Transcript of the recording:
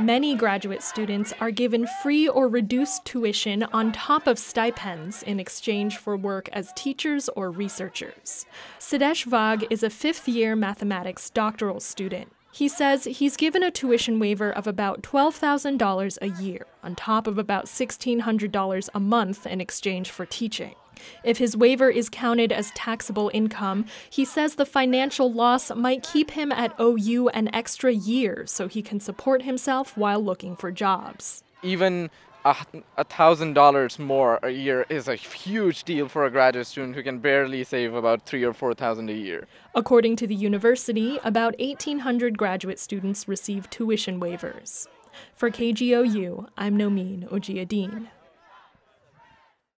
Many graduate students are given free or reduced tuition on top of stipends in exchange for work as teachers or researchers. Siddesh Vagh is a fifth-year mathematics doctoral student. He says he's given a tuition waiver of about $12,000 a year, on top of about $1,600 a month in exchange for teaching. If his waiver is counted as taxable income, he says the financial loss might keep him at OU an extra year so he can support himself while looking for jobs. Even $1,000 more a year is a huge deal for a graduate student who can barely save about $3,000 or $4,000 a year. According to the university, about 1,800 graduate students receive tuition waivers. For KGOU, I'm Nomeen Ojiadin.